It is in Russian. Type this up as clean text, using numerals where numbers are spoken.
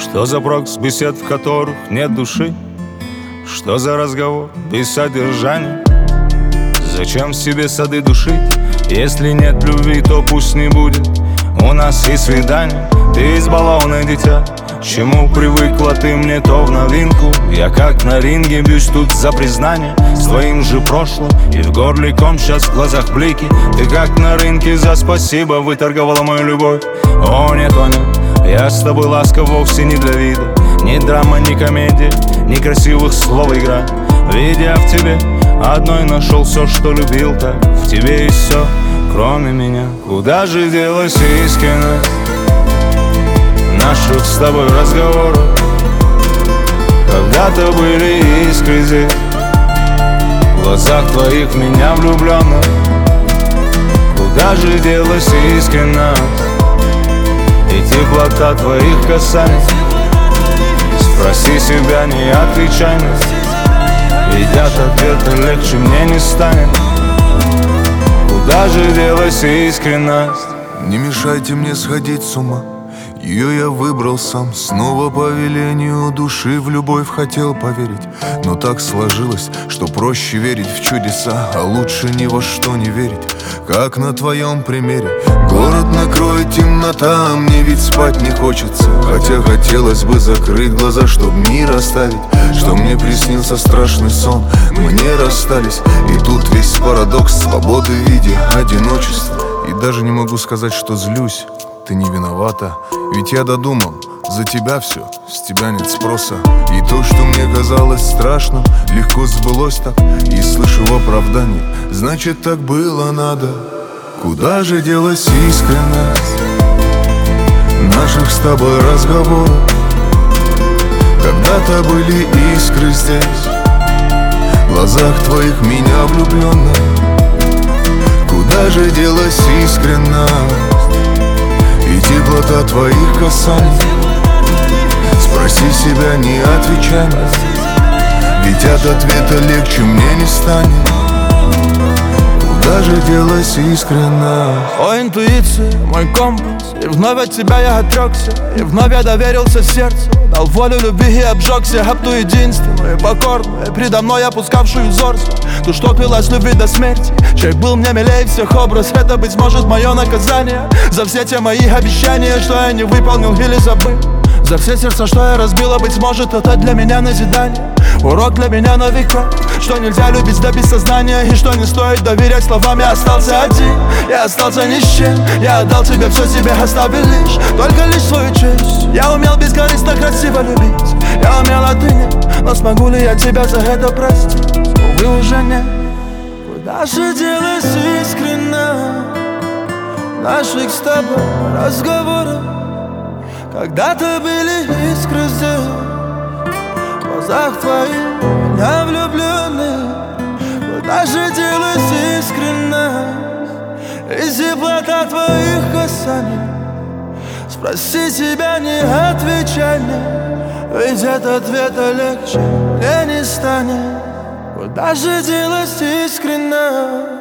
Что за прок с бесед, в которых нет души? Что за разговор без содержания? Зачем себе сады души? Если нет любви, то пусть не будет у нас и свидания. Ты избалованное дитя, чему привыкла ты мне то в новинку. Я как на ринге бьюсь тут за признание с твоим же прошлым, и в горле ком, сейчас в глазах блики. Ты как на рынке за спасибо выторговала мою любовь. О нет, я с тобой ласков вовсе не для вида. Ни драма, ни комедия, ни красивых слов игра. Ведь я в тебе одной нашел все, что любил так. В тебе и все, кроме меня. Куда же делась искренность наших с тобой разговоров? Когда-то были искры здесь, в глазах твоих меня влюбленных. Куда же делась искренность и теплота твоих касаний? Спроси себя, не отвечай мне, ведь от ответа легче мне не станет. Куда же делась искренность? Не мешайте мне сходить с ума, ее я выбрал сам. Снова по велению души в любовь хотел поверить, но так сложилось, что проще верить в чудеса, а лучше ни во что не верить, как на твоем примере. Город накроет темнота, а мне ведь спать не хочется. Хотя хотелось бы закрыть глаза, чтоб мир оставить. Что мне приснился страшный сон, мы не расстались. И тут весь парадокс свободы в виде одиночества. И даже не могу сказать, что злюсь, ты не виновата. Ведь я додумал, за тебя все, с тебя нет спроса. И то, что мне казалось страшным, легко сбылось так. И слышу в оправдании, значит так было надо. Куда же делась искренность наших с тобой разговоров? Когда-то были искры здесь, в глазах твоих меня влюбленных. Куда же делась искренность и теплота твоих касаний? Спроси себя, не отвечай мне, ведь от ответа легче мне не станет. Куда же делась искренность? О, интуиция, мой компас, и вновь от тебя я отрекся, и вновь я доверился сердцу, дал волю любви и обжегся об ту единственную и покорную, предо мной опускавшую взор свой, ту, что клялась любви до смерти, чей был мне милее всех образ. Это, быть может, мое наказание за все те мои обещания, что я не выполнил или забыл, за все сердца, что я разбила. Быть может, это для меня назидание, урок для меня на века, что нельзя любить до бессознания, и что не стоит доверять словам. Я остался один, я остался ни с чем. Я отдал тебе все, себе оставил лишь, только лишь свою честь. Я умел бескорыстно красиво любить, я умел, а ты нет. Но смогу ли я тебя за это простить? Увы, уже нет. Куда же делась искренно наших с тобой разговоров? Когда-то были искры здесь, в глазах твоих меня влюбленных. Куда же делась искренность и теплота твоих касаний? Спроси себя, не отвечай мне, ведь от ответа легче мне не станет. Куда же делась искренность?